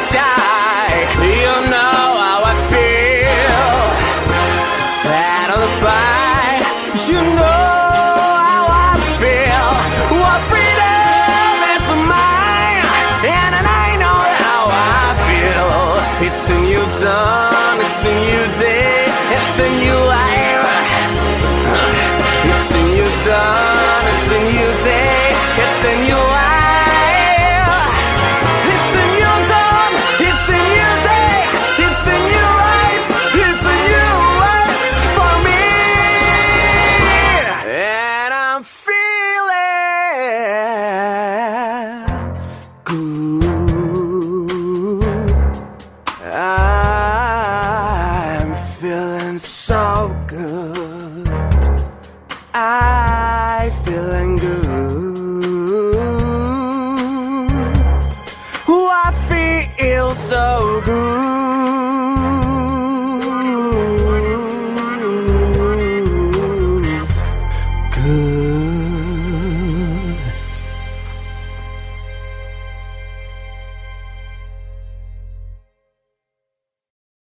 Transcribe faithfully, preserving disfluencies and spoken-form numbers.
shy. You know how I feel. Saddled by, you know how I feel. What freedom is mine, and I know how I feel. It's a new dawn, it's a new day, it's a new life. It's a new dawn, it's a new day, it's a new life. It's a new dawn, it's a new day, it's a new life. It's a new life for me, and I'm feeling good. I'm feeling so good. I'm feeling good. Oh, I feel so good.